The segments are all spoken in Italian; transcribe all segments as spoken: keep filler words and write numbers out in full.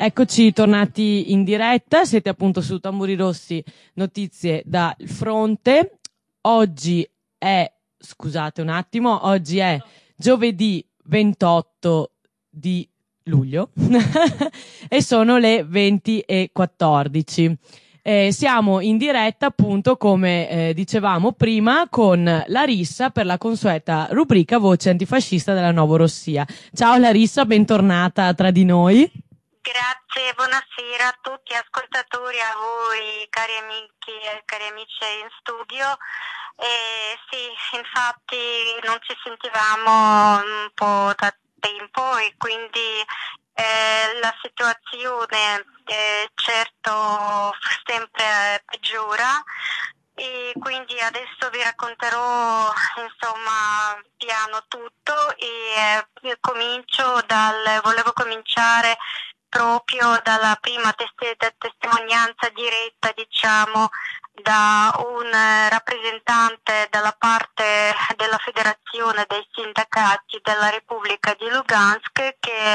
Eccoci tornati in diretta, siete appunto su Tamburi Rossi, notizie dal fronte. Oggi è, scusate un attimo, oggi è giovedì ventotto di luglio e sono le venti e quattordici. Eh, siamo in diretta appunto come eh, dicevamo prima con Larissa per la consueta rubrica Voce antifascista della Novorossia. Ciao Larissa, bentornata tra di noi. Grazie, buonasera a tutti ascoltatori, a voi cari amici e cari amici in studio. Eh, sì, infatti non ci sentivamo un po' da tempo e quindi eh, la situazione eh, certo sempre peggiora. E quindi adesso vi racconterò insomma piano tutto e eh, comincio dal volevo cominciare proprio dalla prima test- testimonianza diretta, diciamo, da un rappresentante dalla parte della Federazione dei Sindacati della Repubblica di Lugansk che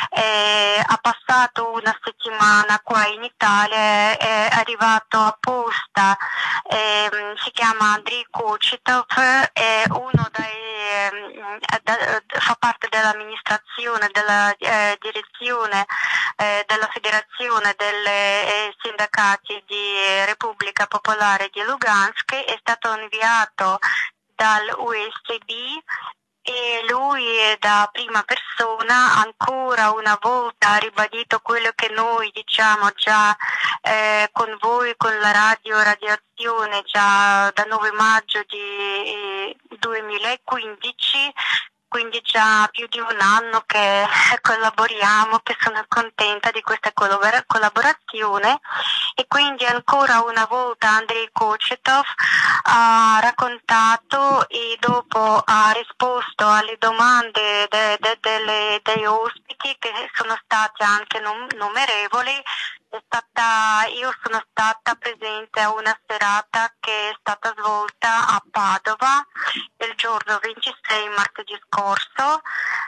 eh, ha passato una settimana qua in Italia, è arrivato apposta, eh, si chiama Andriy Kochitov, è uno dei, eh, da, fa parte dell'amministrazione, della eh, direzione eh, della Federazione delle eh, Sindacati di Repubblica Popolare di Lugansk, è stato inviato dall'U S B e lui da prima persona ancora una volta ha ribadito quello che noi diciamo già eh, con voi, con la radio Radiazione già da nove maggio di eh, duemilaquindici, quindi già più di un anno che collaboriamo, che sono contenta di questa collabor- collaborazione e quindi ancora una volta Andriy Kochitov ha raccontato e dopo ha risposto alle domande de- de- delle, dei ospiti che sono state anche num- numerevoli. È stata, io sono stata presente a una serata che è stata svolta a Padova il giorno ventisei, martedì scorso,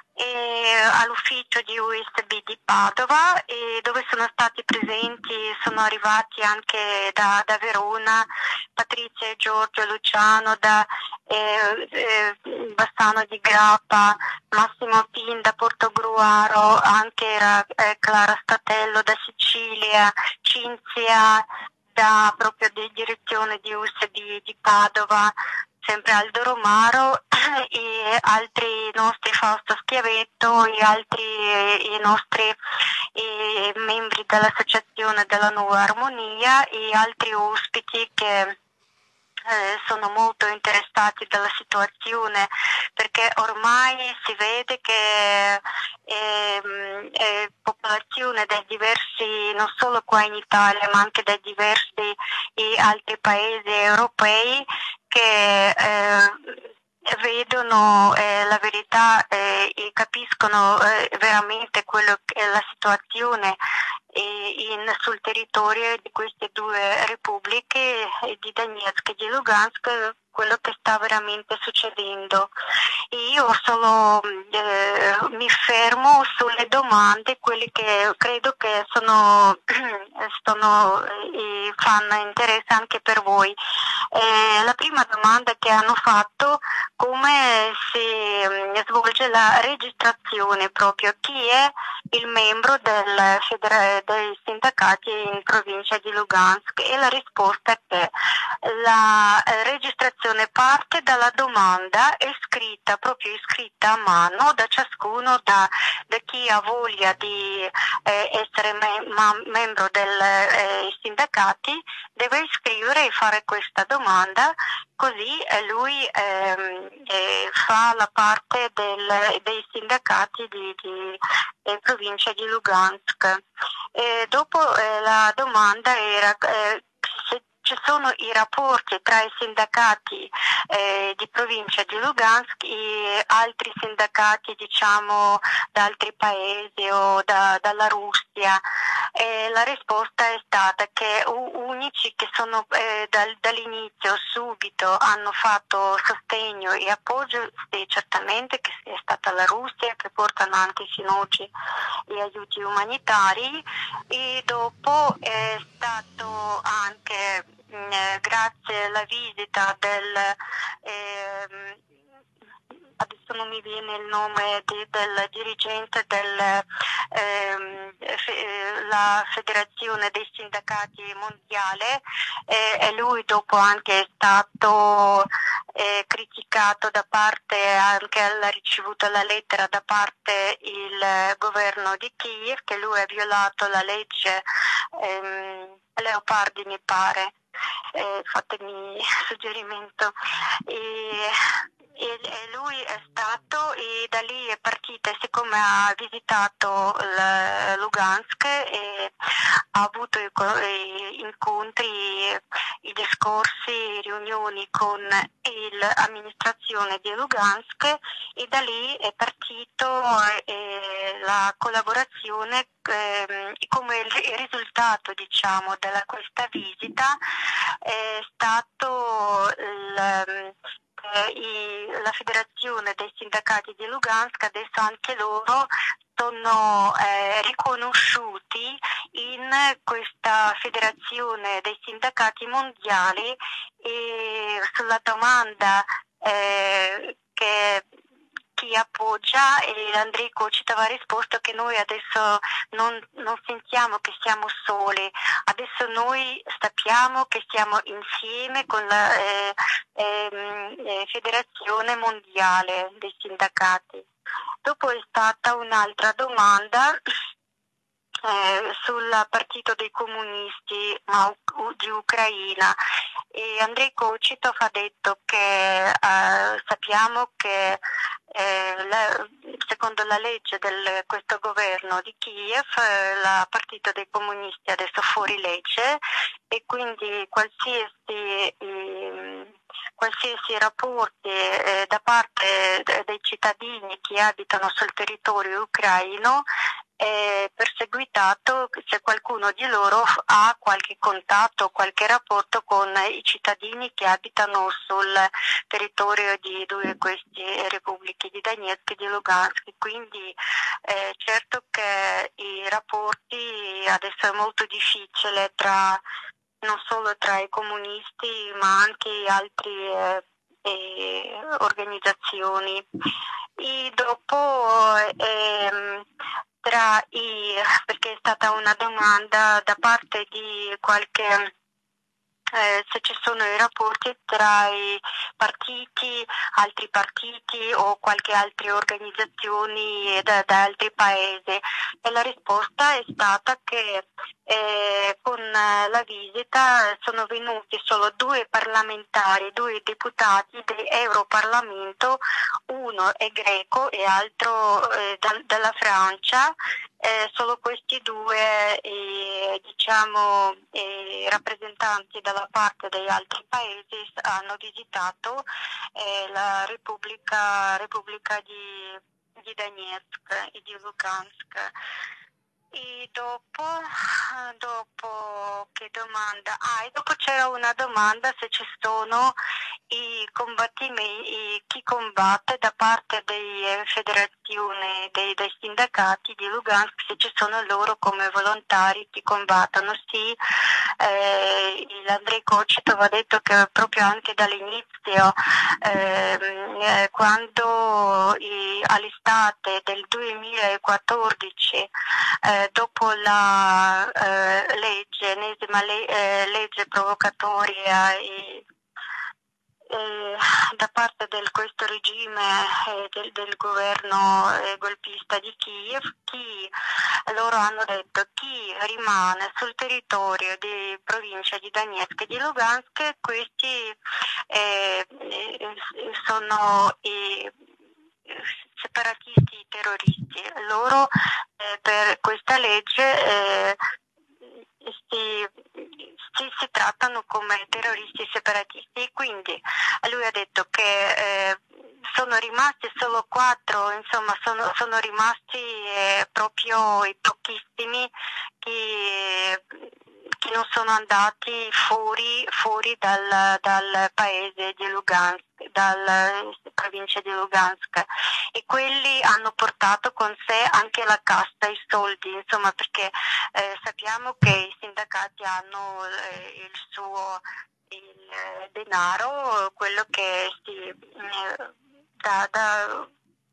e all'ufficio di U S B di Padova, e dove sono stati presenti, sono arrivati anche da, da Verona, Patrizia e Giorgio Luciano, da eh, eh, Bassano di Grappa, Massimo Pin da Portogruaro, anche era eh, Clara Statello da Sicilia, Cinzia da proprio di direzione di U S B di Padova, sempre Aldo Romaro e altri nostri, Fausto Schiavetto e altri eh, i nostri eh, membri dell'Associazione della Nuova Armonia e altri ospiti che Eh, sono molto interessati dalla situazione, perché ormai si vede che ehm, eh, popolazione dai diversi, non solo qua in Italia ma anche dai diversi eh, altri paesi europei che eh, vedono eh, la verità eh, e capiscono eh, veramente quello che è la situazione in, sul territorio di queste due repubbliche, di Donetsk e di Lugansk, quello che sta veramente succedendo. E io solo eh, mi fermo sulle domande, quelle che credo che sono, sono e fanno interesse anche per voi. Eh, la prima domanda che hanno fatto: come si mh, svolge la registrazione, proprio chi è il membro del federa- dei sindacati in provincia di Lugansk, e la risposta è che la eh, registrazione parte dalla domanda, è scritta, proprio iscritta a mano da ciascuno, da, da chi ha voglia di eh, essere me- ma- membro dei eh, sindacati, deve iscrivere e fare questa domanda, così eh, lui ehm, eh, fa la parte del, dei sindacati di, di eh, provincia di Lugansk. E dopo eh, la domanda era eh, se ci sono i rapporti tra i sindacati eh, di provincia di Lugansk e altri sindacati, diciamo, da altri paesi o da, dalla Russia. E la risposta è stata che unici che sono eh, dal, dall'inizio subito hanno fatto sostegno e appoggio, sì, certamente che è stata la Russia, che portano anche fino ad oggi gli aiuti umanitari, e dopo è stato anche mh, grazie alla visita del eh, adesso non mi viene il nome di, del dirigente della ehm, fe, la Federazione dei Sindacati Mondiale, eh, e lui dopo anche è stato eh, criticato da parte, anche ha ricevuto la lettera da parte il governo di Kiev, che lui ha violato la legge ehm, Leopardi mi pare. Eh, fatemi suggerimento. E, e, e lui è stato, e da lì è partita, siccome ha visitato l- Lugansk e ha avuto i, co- i incontri, i discorsi, riunioni con l'amministrazione di Lugansk, e da lì è partito eh, la collaborazione eh, come il, il risultato, diciamo, della questa visita è stato il, eh, i, la Federazione dei Sindacati di Lugansk, adesso anche loro sono eh, riconosciuti in questa Federazione dei Sindacati Mondiali, e sulla domanda eh, che chi appoggia, e Andrei Kocitov ha risposto che noi adesso non, non sentiamo che siamo soli, adesso noi sappiamo che siamo insieme con la eh, eh, Federazione Mondiale dei Sindacati. Dopo è stata un'altra domanda eh, sul partito dei comunisti ma, u, di Ucraina, e Andrei Kocitov ha detto che eh, sappiamo che eh, la, secondo la legge di questo governo di Kiev eh, il partito dei comunisti adesso fuori legge, e quindi qualsiasi eh, qualsiasi rapporti eh, da parte dei cittadini che abitano sul territorio ucraino è perseguitato se qualcuno di loro ha qualche contatto, qualche rapporto con i cittadini che abitano sul territorio di due queste repubbliche, di Donetsk e di Lugansk. Quindi eh, certo che i rapporti adesso è molto difficile tra non solo tra i comunisti ma anche altre eh, eh, organizzazioni. E dopo ehm, tra i, perché è stata una domanda da parte di qualche eh, se ci sono i rapporti tra i partiti, altri partiti o qualche altre organizzazioni da, da altri paesi, e la risposta è stata che eh, con la visita sono venuti solo due parlamentari, due deputati dell'Europarlamento, uno è greco e altro eh, da, dalla Francia. Eh, solo questi due eh, diciamo, eh, rappresentanti dalla parte degli altri paesi hanno visitato eh, la Repubblica, Repubblica di, di Donetsk e di Lugansk. E dopo, dopo che domanda? Ah, e dopo c'era una domanda se ci sono i combattimenti, chi combatte da parte delle federazioni dei, dei sindacati di Lugansk, se ci sono loro come volontari che combattono. Sì, eh, l'Andrei Kocitov ha detto che proprio anche dall'inizio, ehm, eh, quando i, all'estate del duemilaquattordici, eh, dopo la eh, legge, ennesima le, eh, legge provocatoria e Eh, da parte di questo regime eh, del, del governo eh, golpista di Kiev, chi, loro hanno detto chi rimane sul territorio di provincia di Donetsk e di Lugansk, questi eh, eh, sono i separatisti terroristi. Loro eh, per questa legge eh, si, si, si trattano come terroristi separatisti, e quindi lui ha detto che eh, sono rimasti solo quattro, insomma sono, sono rimasti eh, proprio i pochissimi che, che non sono andati fuori, fuori dal, dal paese di Lugansk, dalla provincia di Lugansk, e quelli hanno portato con sé anche la casta, i soldi, insomma, perché eh, sappiamo che i sindacati hanno eh, il suo il eh, denaro, quello che si eh, da, da,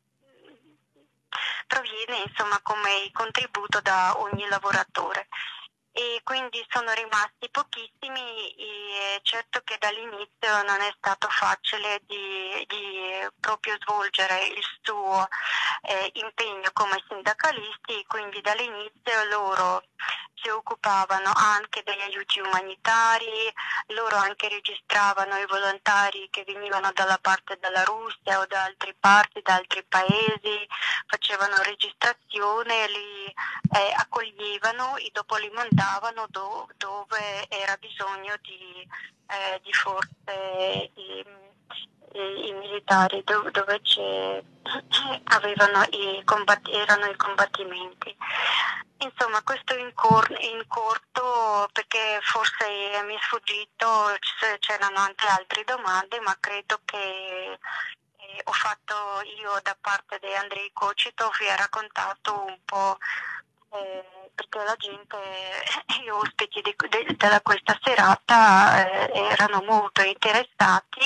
proviene insomma come contributo da ogni lavoratore. E quindi sono rimasti pochissimi e certo che dall'inizio non è stato facile di, di proprio svolgere il suo eh, impegno come sindacalisti, quindi dall'inizio loro si occupavano anche degli aiuti umanitari, loro anche registravano i volontari che venivano dalla parte della Russia o da altre parti, da altri paesi, facevano registrazione, li eh, accoglievano e dopo li mandavano do, dove era bisogno di, eh, di forze, di, i, i militari, do, dove c'è, avevano i combatt- erano i combattimenti. Insomma, questo in, cor- in corto, perché forse mi è sfuggito, c- c'erano anche altre domande, ma credo che eh, ho fatto io da parte di Andrei Kocitov, vi ho raccontato un po' eh, perché la gente, gli ospiti di, di, della questa serata eh, erano molto interessati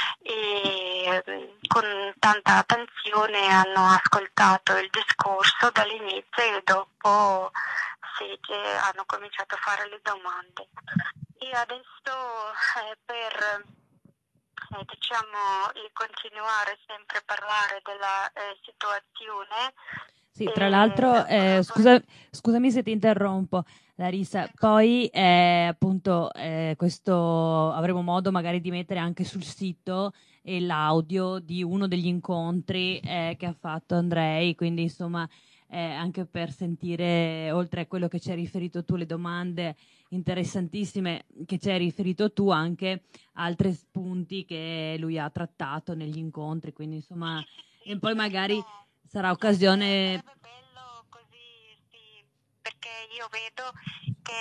e eh, con tanta attenzione hanno ascoltato il discorso dall'inizio e dopo sì, che hanno cominciato a fare le domande. E adesso eh, per eh, diciamo continuare sempre a parlare della eh, situazione. Sì, tra l'altro, eh, scusa, scusami se ti interrompo, Larissa, poi eh, appunto eh, questo avremo modo magari di mettere anche sul sito eh, l'audio di uno degli incontri eh, che ha fatto Andrei, quindi insomma eh, anche per sentire, oltre a quello che ci hai riferito tu, le domande interessantissime che ci hai riferito tu, anche altri spunti che lui ha trattato negli incontri, quindi insomma, e poi magari sarà occasione. Sarebbe bello così, sì, perché io vedo che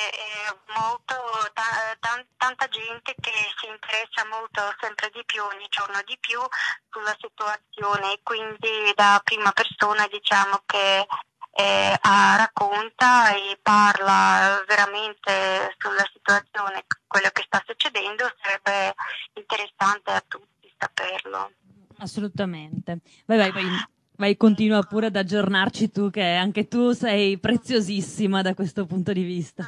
è molto, ta- tan- tanta gente che si interessa molto sempre di più, ogni giorno di più, sulla situazione, e quindi da prima persona diciamo che eh, ah, racconta e parla veramente sulla situazione, quello che sta succedendo, sarebbe interessante a tutti saperlo. Assolutamente. Vai, vai, vai. Vai, continua pure ad aggiornarci tu, che anche tu sei preziosissima da questo punto di vista.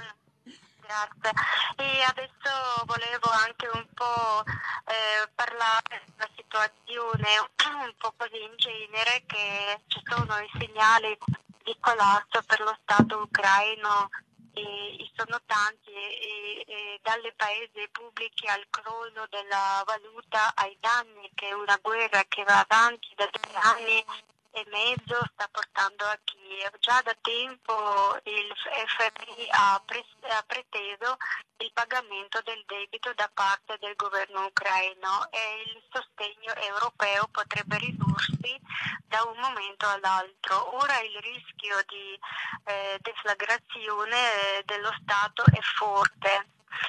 Grazie. E adesso volevo anche un po' eh, parlare della situazione un po' così in genere, che ci sono i segnali di collasso per lo Stato ucraino e, e sono tanti, e, e dalle paesi pubblici al crollo della valuta ai danni che una guerra che va avanti da due anni e mezzo sta portando a Kiev. Già da tempo il F M I ha, pre- ha preteso il pagamento del debito da parte del governo ucraino e il sostegno europeo potrebbe ridursi da un momento all'altro. Ora il rischio di eh, deflagrazione eh, dello Stato è forte.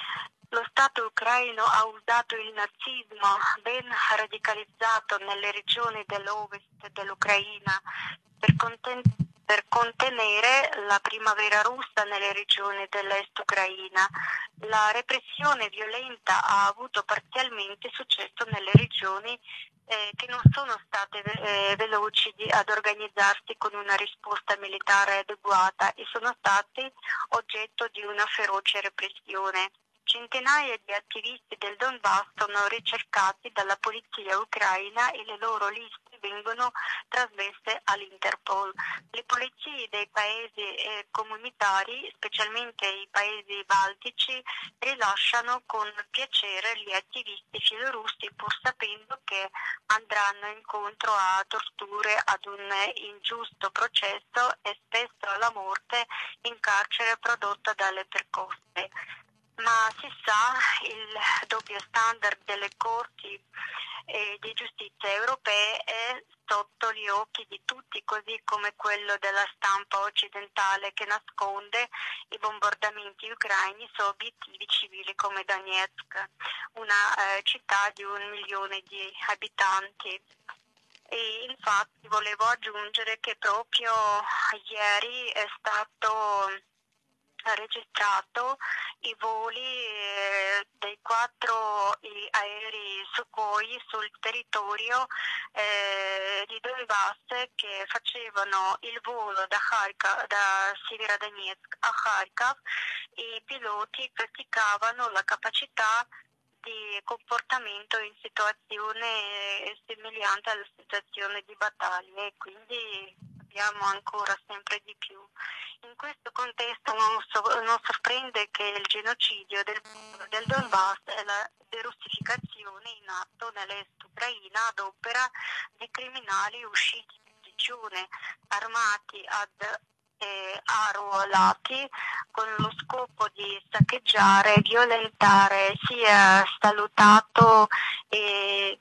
Lo Stato ucraino ha usato il nazismo ben radicalizzato nelle regioni dell'ovest dell'Ucraina per, conten- per contenere la primavera russa nelle regioni dell'est Ucraina. La repressione violenta ha avuto parzialmente successo nelle regioni eh, che non sono state eh, veloci di, ad organizzarsi con una risposta militare adeguata e sono state oggetto di una feroce repressione. Centinaia di attivisti del Donbass sono ricercati dalla polizia ucraina e le loro liste vengono trasmesse all'Interpol. Le polizie dei paesi eh, comunitari, specialmente i paesi baltici, rilasciano con piacere gli attivisti filorussi pur sapendo che andranno incontro a torture, ad un ingiusto processo e spesso alla morte in carcere prodotta dalle percosse. Ma si sa, il doppio standard delle corti e di giustizia europee è sotto gli occhi di tutti, così come quello della stampa occidentale che nasconde i bombardamenti ucraini su obiettivi civili come Donetsk, una eh, città di un milione di abitanti. E infatti volevo aggiungere che proprio ieri è stato registrato i voli eh, dei quattro i aerei Sukhoi sul territorio eh, di Donbass che facevano il volo da, Kharkov, da Severodonetsk a Kharkov e i piloti praticavano la capacità di comportamento in situazione somigliante alla situazione di battaglia e quindi abbiamo ancora sempre di più. In questo contesto non, so, non sorprende che il genocidio del, del Donbass e la derussificazione in atto nell'est ucraina ad opera di criminali usciti di prigione, armati ad eh, arruolati con lo scopo di saccheggiare, violentare sia salutato e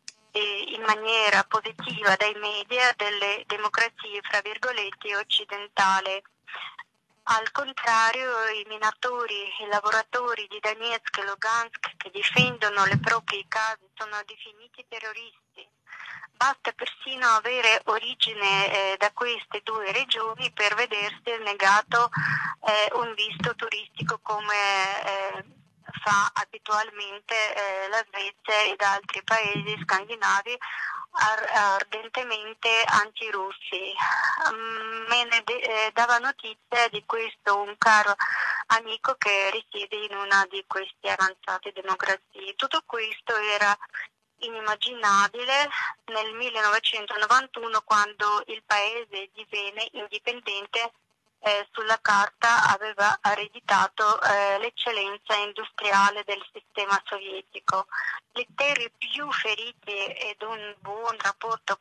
in maniera positiva dai media delle democrazie fra virgolette occidentali. Al contrario, i minatori e i lavoratori di Donetsk e Lugansk che difendono le proprie case sono definiti terroristi. Basta persino avere origine eh, da queste due regioni per vedersi negato eh, un visto turistico come eh, fa abitualmente eh, la Svezia ed altri paesi scandinavi ar- ardentemente antirussi. Um, me ne de- eh, dava notizia di questo un caro amico che risiede in una di queste avanzate democrazie. Tutto questo era inimmaginabile nel millenovecentonovantuno, quando il paese divenne indipendente. Eh, sulla carta aveva ereditato eh, l'eccellenza industriale del sistema sovietico. Le terre più ferite ed un buon rapporto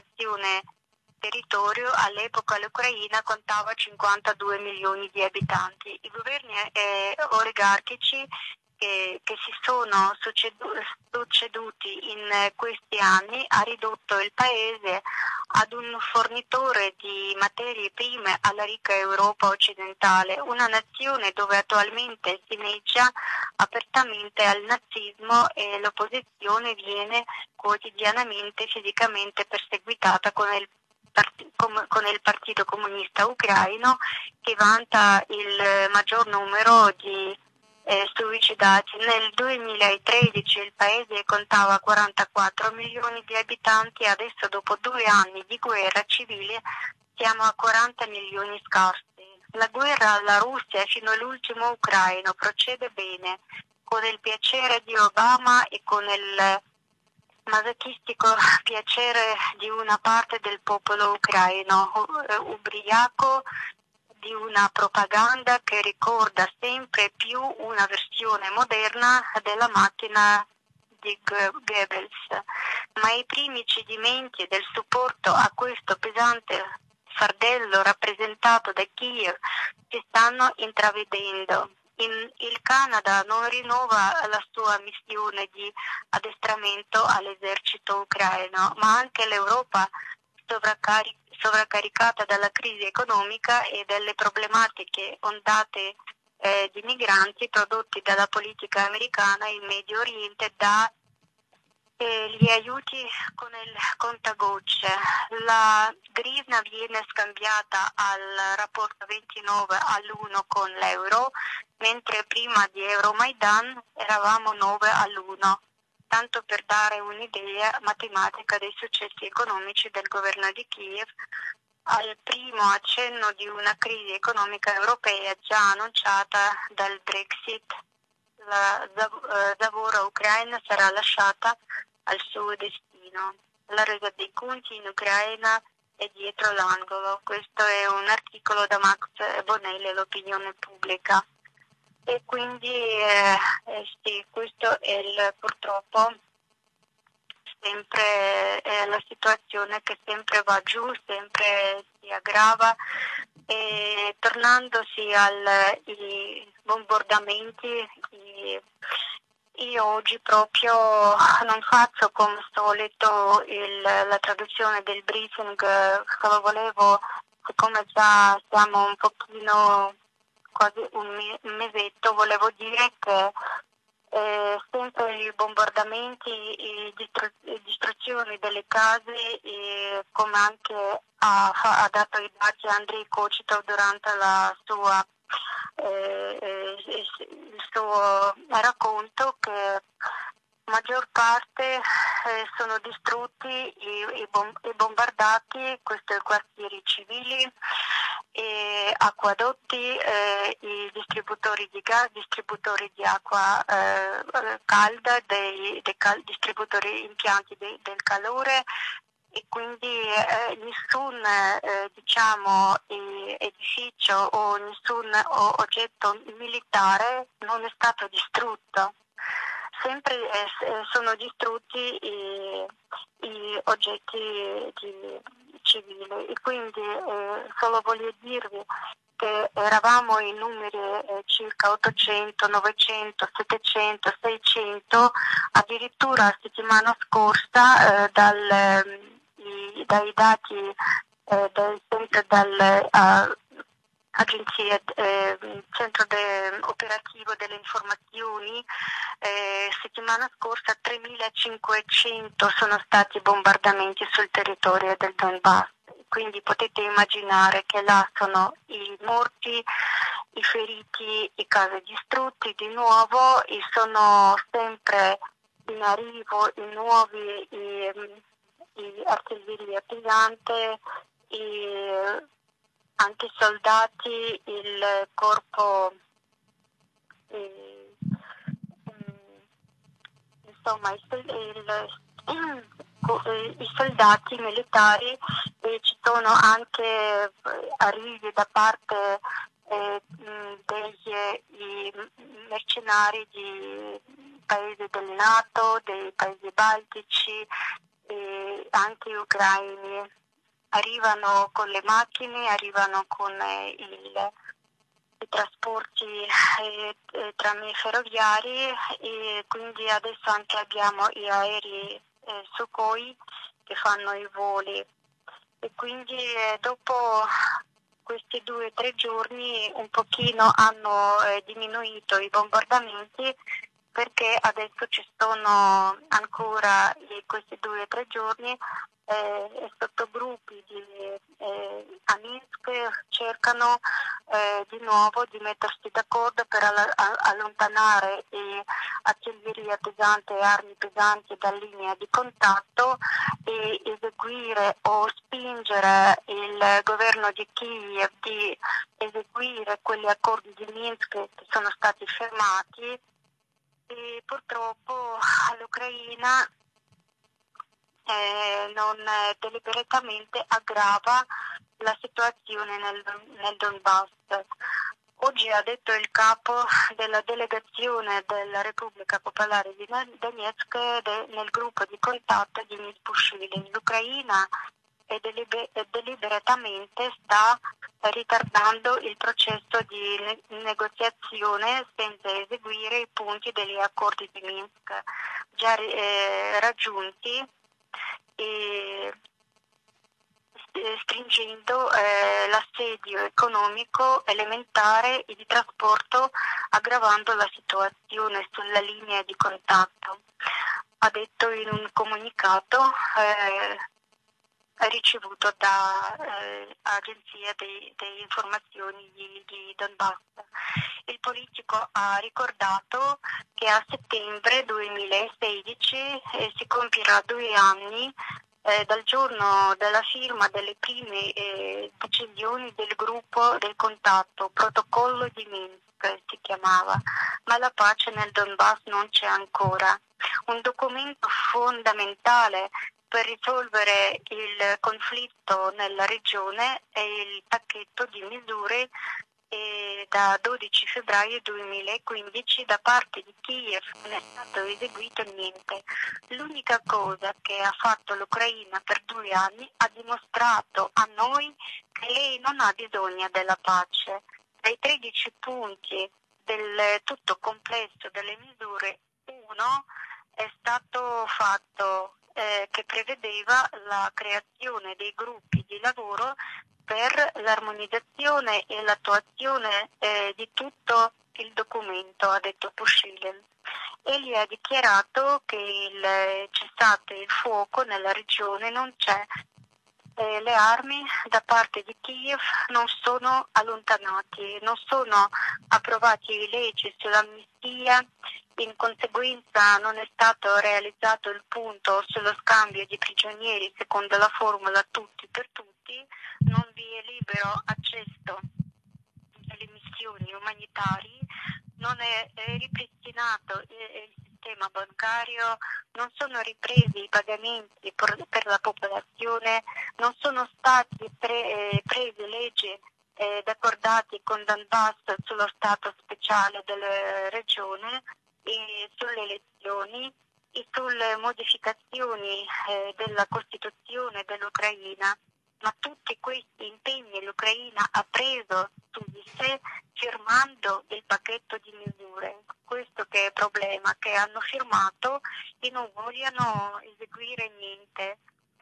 popolazione-territorio, all'epoca l'Ucraina contava cinquantadue milioni di abitanti. I governi eh, oligarchici che, che si sono succedu- succeduti in questi anni ha ridotto il paese ad un fornitore di materie prime alla ricca Europa occidentale, una nazione dove attualmente si inneggia apertamente al nazismo e l'opposizione viene quotidianamente fisicamente perseguitata con il, part- com- con il Partito Comunista Ucraino, che vanta il maggior numero di Eh, suicidati. Nel duemilatredici il paese contava quarantaquattro milioni di abitanti, adesso dopo due anni di guerra civile siamo a quaranta milioni scarsi. La guerra alla Russia fino all'ultimo ucraino procede bene, con il piacere di Obama e con il masochistico piacere di una parte del popolo ucraino, ubriaco di una propaganda che ricorda sempre più una versione moderna della macchina di Goebbels. Ma i primi cedimenti del supporto a questo pesante fardello rappresentato da Kiev si stanno intravedendo. In, il Canada non rinnova la sua missione di addestramento all'esercito ucraino, ma anche l'Europa sovraccarica sovraccaricata dalla crisi economica e dalle problematiche ondate eh, di migranti prodotti dalla politica americana in Medio Oriente, dà eh, gli aiuti con il contagocce. La grivna viene scambiata al rapporto ventinove all'uno con l'euro, mentre prima di Euromaidan eravamo nove all'uno. Tanto per dare un'idea matematica dei successi economici del governo di Kiev, al primo accenno di una crisi economica europea già annunciata dal Brexit, la Zavora ucraina sarà lasciata al suo destino. La resa dei conti in Ucraina è dietro l'angolo. Questo è un articolo da Max Bonelli, l'opinione pubblica. E quindi eh, eh, sì, questo è il, purtroppo sempre è la situazione che sempre va giù, sempre si aggrava. E tornandosi ai bombardamenti, i, io oggi proprio non faccio come solito il, la traduzione del briefing, solo volevo, siccome già siamo un pochino, quasi un, me- un mesetto, volevo dire che eh, sempre i bombardamenti, i distru- le distruzioni delle case, e come anche ha, ha dato i dati Andrei Kochitov durante la sua Eh, eh, il suo racconto, che maggior parte eh, sono distrutti e, e, bom- e bombardati questi quartieri civili, e acquadotti, eh, i distributori di gas, distributori di acqua eh, calda, dei, dei cal- distributori impianti de- del calore, e quindi eh, nessun eh, diciamo, eh, edificio o nessun o, oggetto militare non è stato distrutto. Sempre eh, sono distrutti i, i oggetti di, civili, e quindi eh, solo voglio dirvi che eravamo in numeri eh, circa ottocento, novecento, settecento, seicento, addirittura la settimana scorsa eh, dal, i, dai dati eh, del, sempre dal uh, agenzia, eh, centro de, operativo delle informazioni, eh, settimana scorsa tremilacinquecento sono stati bombardamenti sul territorio del Donbass. Quindi potete immaginare che là sono i morti, i feriti, i case distrutti di nuovo, e sono sempre in arrivo i nuovi i, i artiglieria pesante, i, anche i soldati, il corpo, i, insomma il, il, i soldati militari, e ci sono anche arrivi da parte eh, degli mercenari di paesi del NATO, dei paesi baltici e anche ucraini. Arrivano con le macchine, arrivano con eh, il, i trasporti eh, eh, tramite ferroviari, e quindi adesso anche abbiamo gli aerei eh, Sukhoi che fanno i voli, e quindi eh, dopo questi due o tre giorni un pochino hanno eh, diminuito i bombardamenti, perché adesso ci sono ancora eh, questi due o tre giorni eh, sottogruppi di, eh, a Minsk cercano eh, di nuovo di mettersi d'accordo per all- a- allontanare eh, artiglieria pesante e armi pesanti dalla linea di contatto, e eseguire o spingere il governo di Kiev di eseguire quegli accordi di Minsk che sono stati fermati. E purtroppo l'Ucraina eh, non eh, deliberatamente aggrava la situazione nel, nel Donbass. Oggi ha detto il capo della delegazione della Repubblica Popolare di Donetsk de, nel gruppo di contatto di Mishpushvili. L'Ucraina è deliber- deliberatamente sta ritardando il processo di ne- negoziazione senza eseguire i punti degli accordi di Minsk già eh, raggiunti, e stringendo eh, l'assedio economico elementare e di trasporto, aggravando la situazione sulla linea di contatto. Ha detto in un comunicato eh, ricevuto da eh, agenzia di informazioni di, di Donbass. Il politico ha ricordato che a settembre duemilasedici eh, si compierà due anni eh, dal giorno della firma delle prime eh, decisioni del gruppo del contatto, protocollo di Minsk si chiamava, ma la pace nel Donbass non c'è ancora. Un documento fondamentale per risolvere il conflitto nella regione è il pacchetto di misure eh, da dodici febbraio duemilaquindici da parte di Kiev. Non è stato eseguito niente. L'unica cosa che ha fatto l'Ucraina per due anni ha dimostrato a noi che lei non ha bisogno della pace. Dai tredici punti del tutto complesso delle misure, ventuno è stato fatto eh, che prevedeva la creazione dei gruppi di lavoro per l'armonizzazione e l'attuazione eh, di tutto il documento, ha detto Pushilin. Egli ha dichiarato che il cessate il fuoco nella regione non c'è, eh, le armi da parte di Kiev non sono allontanate, non sono approvate leggi sull'amnistia, in conseguenza non è stato realizzato il punto sullo scambio di prigionieri secondo la formula tutti per tutti, non vi è libero accesso alle missioni umanitarie, non è, è ripristinato il, il sistema bancario, non sono ripresi i pagamenti per, per la popolazione, non sono stati pre, eh, prese leggi ed accordati con Donbass sullo stato speciale della regione e sulle elezioni e sulle modificazioni eh, della Costituzione dell'Ucraina. Ma tutti questi impegni l'Ucraina ha preso su di sé firmando il pacchetto di misure. Questo che è il problema, che hanno firmato e non vogliono eseguire niente.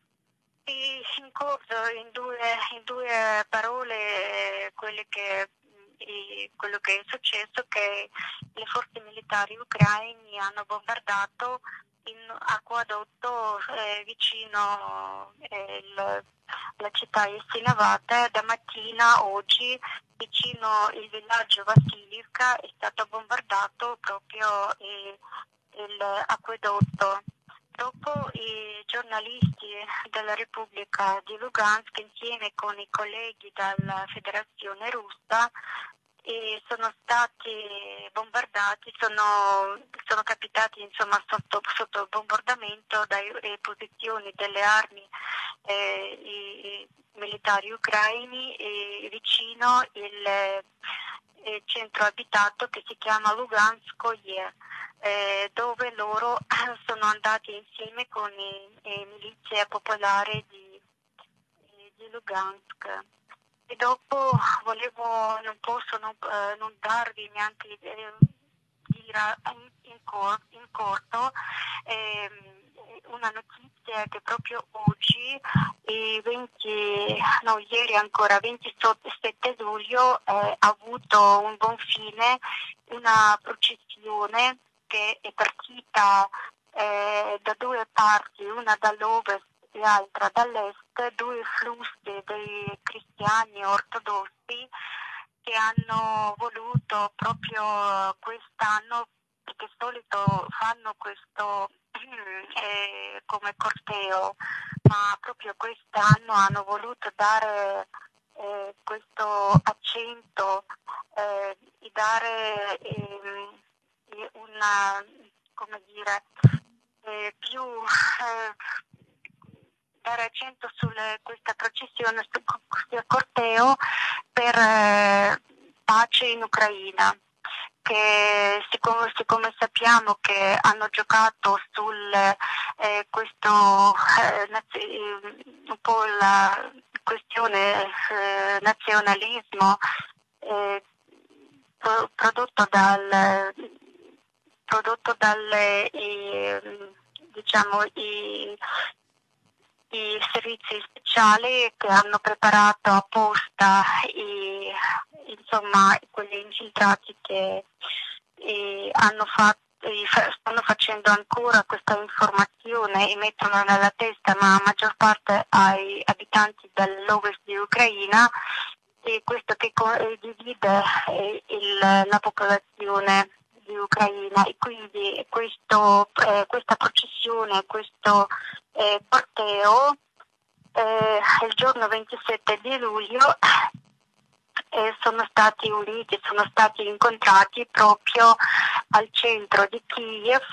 E in corso, in due, in due parole, quelle che, quello che è successo è che le forze militari ucraine hanno bombardato in acquedotto eh, vicino eh, il, la città di Sinavata. Da mattina oggi vicino il villaggio Vassilivka è stato bombardato proprio eh, l'acquedotto. Dopo i giornalisti della Repubblica di Lugansk insieme con i colleghi dalla Federazione Russa e sono stati bombardati, sono, sono capitati insomma sotto, sotto bombardamento dalle posizioni delle armi eh, i, i militari ucraini e vicino il, il centro abitato che si chiama Luganskoye, eh, dove loro sono andati insieme con le milizie popolari di, di Lugansk. E dopo volevo, non posso non, eh, non darvi neanche eh, dire in, in, cor, in corto eh, una notizia che proprio oggi, eh, venti, no, ieri ancora, ventisette luglio, eh, ha avuto un buon fine una processione che è partita eh, da due parti, una dall'ovest e l'altra dall'est, due flussi dei cristiani ortodossi che hanno voluto proprio quest'anno, perché di solito fanno questo eh, come corteo, ma proprio quest'anno hanno voluto dare eh, questo accento eh, e dare eh, una, come dire, eh, più eh, dare accento su questa processione, su questo corteo per eh, pace in Ucraina, che siccome, siccome sappiamo che hanno giocato sul eh, questo eh, nazi- un po' la questione eh, nazionalismo eh, pro- prodotto dal prodotto dalle eh, diciamo i i servizi speciali che hanno preparato apposta i, insomma quelli infiltrati che e hanno fatto e stanno facendo ancora questa informazione e mettono nella testa ma la maggior parte ai abitanti dell'ovest di Ucraina, e questo che divide il, la popolazione di Ucraina, e quindi questo, eh, questa processione, questo eh, corteo eh, il giorno ventisette di luglio eh, sono stati uniti, sono stati incontrati proprio al centro di Kiev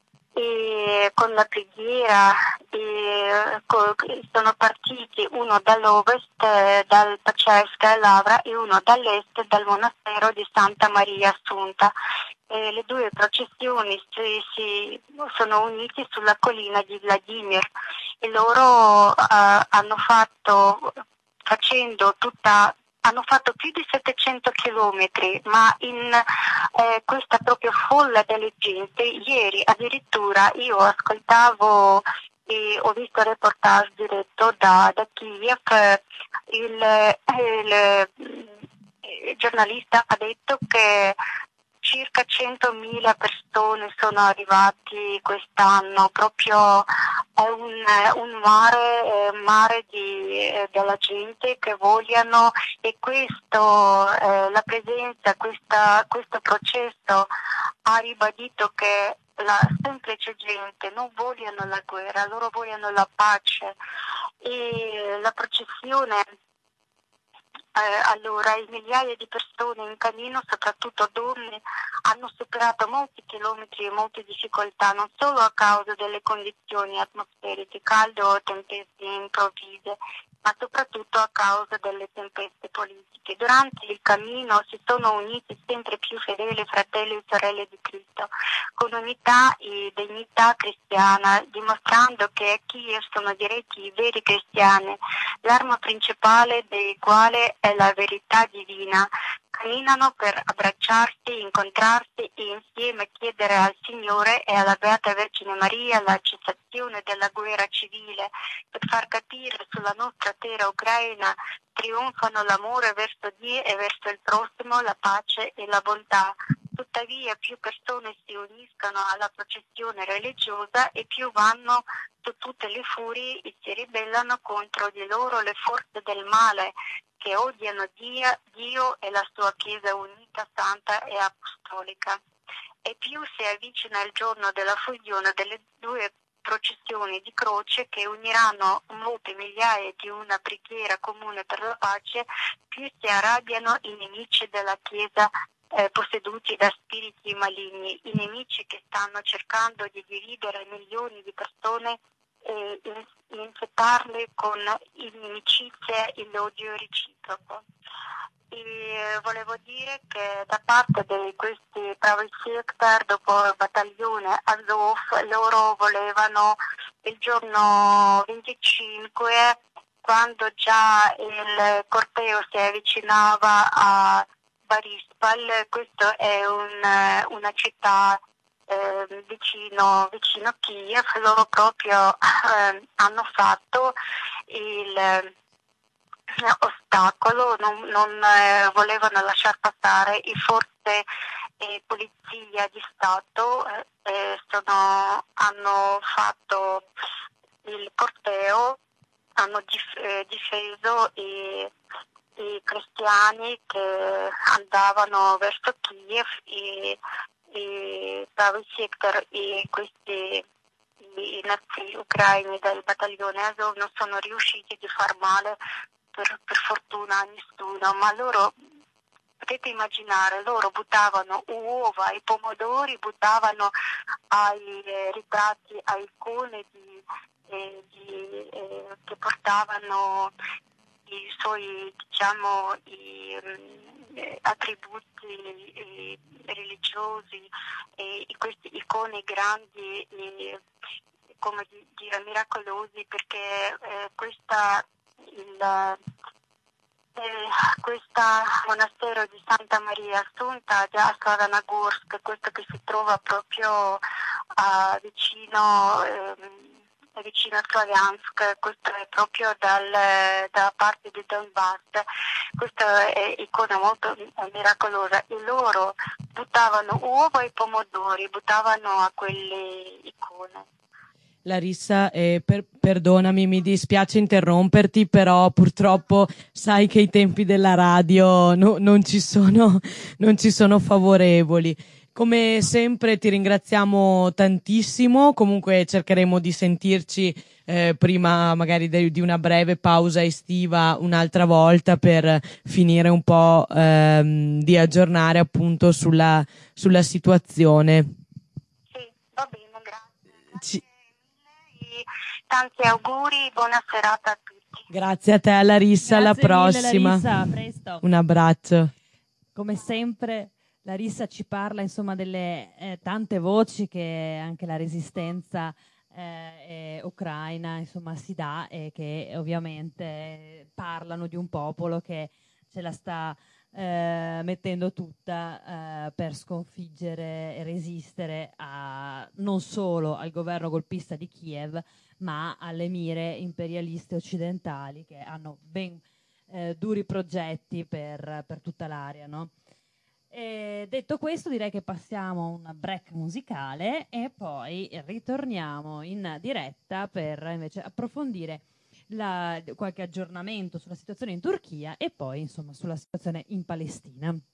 e con la preghiera e, co- sono partiti uno dall'ovest eh, dal Pacersca e Lavra e uno dall'est dal monastero di Santa Maria Assunta. E le due processioni si, si sono unite sulla collina di Vladimir e loro uh, hanno fatto, facendo tutta hanno fatto più di settecento chilometri, ma in eh, questa proprio folla delle gente, ieri addirittura io ascoltavo e ho visto il reportage diretto da, da Kiev, il, il, il giornalista ha detto che circa centomila persone sono arrivati quest'anno, proprio è un, un mare, eh, mare di, eh, della gente che vogliono, e questo, eh, la presenza, questa, questo processo ha ribadito che la semplice gente non vogliono la guerra, loro vogliono la pace, e la processione. Eh, allora, i migliaia di persone in cammino, soprattutto donne, hanno superato molti chilometri e molte difficoltà, non solo a causa delle condizioni atmosferiche, caldo o tempeste improvvise, ma soprattutto a causa delle tempeste politiche. Durante il cammino si sono uniti sempre più fedeli fratelli e sorelle di Cristo, con unità e dignità cristiana, dimostrando che a Kiev sono diretti i veri cristiani, l'arma principale dei quali è la verità divina. Camminano per abbracciarsi, incontrarsi e insieme chiedere al Signore e alla Beata Vergine Maria la cessazione della guerra civile, per far capire sulla nostra terra ucraina trionfano l'amore verso Dio e verso il prossimo, la pace e la bontà. Tuttavia più persone si uniscono alla processione religiosa e più vanno su tutte le furie e si ribellano contro di loro le forze del male, che odiano Dio, Dio e la sua Chiesa unita, santa e apostolica. E più si avvicina il giorno della fusione delle due processioni di croce che uniranno molte migliaia di una preghiera comune per la pace, più si arrabbiano i nemici della Chiesa eh, posseduti da spiriti maligni, i nemici che stanno cercando di dividere milioni di persone e infettarle con inimicizia e l'odio reciproco. E volevo dire che da parte di questi Pravый Sector, dopo il battaglione Azov, loro volevano il giorno venticinque, quando già il corteo si avvicinava a Borispol, questo è un, una città eh, vicino, vicino a Kiev, loro proprio eh, hanno fatto il eh, ostacolo, non, non eh, volevano lasciar passare i forze e polizia di Stato, eh, sono, hanno fatto il corteo, hanno dif- eh, difeso i i cristiani che andavano verso Kiev, e i Pravый Sector e questi i nazi ucraini del battaglione Azov non sono riusciti di far male per, per fortuna a nessuno, ma loro, potete immaginare, loro buttavano uova ai pomodori, buttavano ai eh, ritratti, ai icone di, eh, di, eh, che portavano i suoi, diciamo, i, eh, attributi eh, religiosi, e questi icone grandi, e, come dire, miracolosi, perché eh, questa il eh, questa monastero di Santa Maria Assunta a Slavanogorsk, questo che si trova proprio uh, vicino eh, vicino a Slaviansk, questo è proprio dal, da parte di Donbass, questa è icona molto miracolosa, e loro buttavano uova e pomodori, buttavano a quelle icone. Larissa, eh, per, perdonami, mi dispiace interromperti, però purtroppo sai che i tempi della radio no, non ci sono, non ci sono favorevoli. Come sempre ti ringraziamo tantissimo, comunque cercheremo di sentirci eh, prima magari de- di una breve pausa estiva un'altra volta per finire un po' ehm, di aggiornare appunto sulla, sulla situazione. Sì, va bene, grazie. Ci... Tanti auguri, buona serata a tutti. Grazie a te Larissa, alla Grazie mille, prossima. Larissa, a presto. Un abbraccio. Come sempre Larissa ci parla insomma delle eh, tante voci che anche la resistenza eh, eh, ucraina insomma si dà, e che ovviamente parlano di un popolo che ce la sta eh, mettendo tutta eh, per sconfiggere e resistere a, non solo al governo golpista di Kiev, ma alle mire imperialiste occidentali che hanno ben eh, duri progetti per, per tutta l'area, no? E detto questo, direi che passiamo a un break musicale e poi ritorniamo in diretta per invece approfondire la, qualche aggiornamento sulla situazione in Turchia e poi insomma sulla situazione in Palestina.